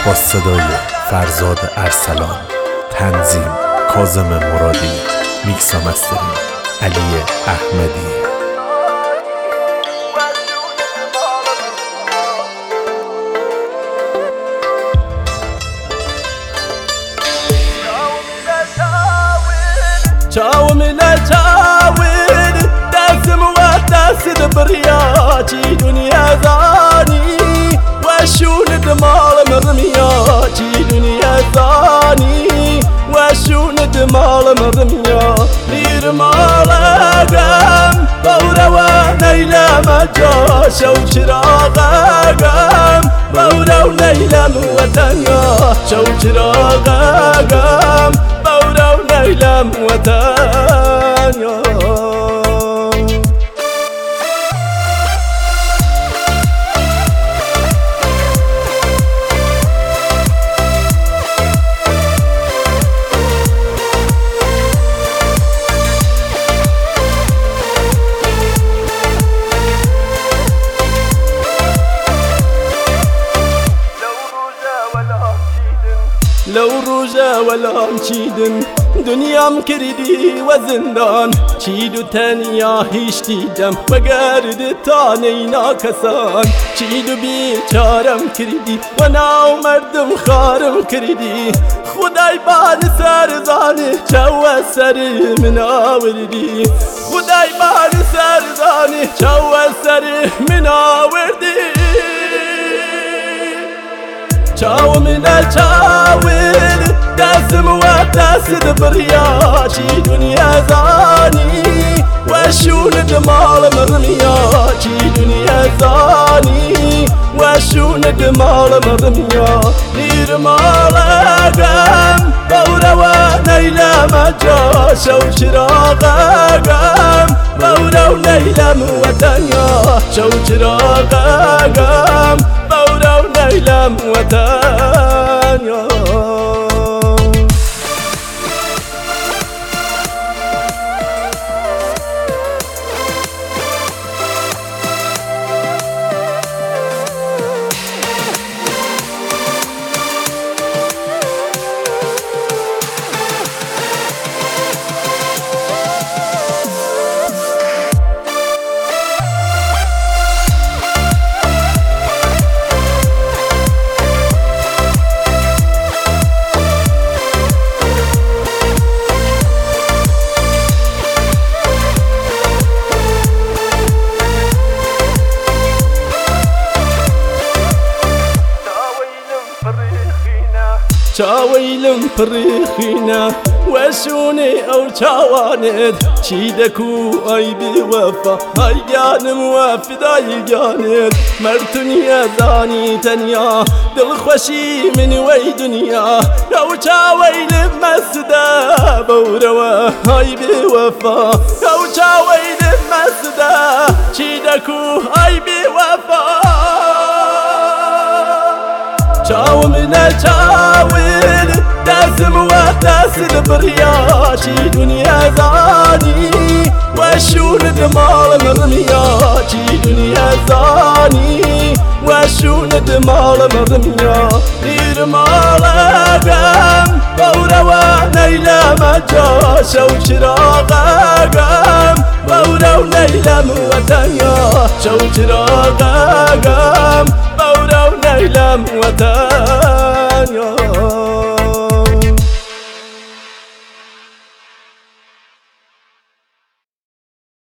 با صدای فرزاد ارسلان، تنظیم کاظم مرادی، میکس و مسترینگ علی احمدی. چاو من چاوین دستم و دست بریاچی دنیا زانی و شون دمال مرمیا چی دنیا زانی و شون دمال مرمیا دیر مالگم بورا و نیلا مجا شو چراغم بورا و نیلا وطنیا شو چراغم بورا و نیلا وطنیا. لو روجا ولا مشيدن دنيا مكردي وزندان شيدو تانيا هيشتي دم وقارد تاني ناكسان شيدو بيچارم كردي وناو مردم خارم كردي خداي بان سر زاني چو سر مناوردي خداي بان سر زاني چو سر مناوردي. چاو من چاوین دستم و دست بریاچی دنیا زانی و شون دمال مرمیا چی دنیا زانی و شون دمال مرمیا دیر مالگم بورا و نیلا مجا شو چراغم بورا و نیلا وطنیا شو چراغم بورا و نیلا وطنیا. چاویلم پریخینا وشونی او چاواند چیدکو ای بی وفا ای جانم و فدای جانت مرتنیا زانی تنیا دل خوشی من وی دنیا او چاویلم مسدا بوروا ای بی وفا او چاویلم مسدا چیدکو ای بی وفا. چاو من چاوین دستم و دست بریاچی دنیا زانی و شون دمال مرمیا چی دنیا زانی و شون دمال مرمیا دیر مالگم بورا و نیلا مجا شو چراغم بورا و نیلا وطنیا شو چراغم بورا و نیلا وطنیا.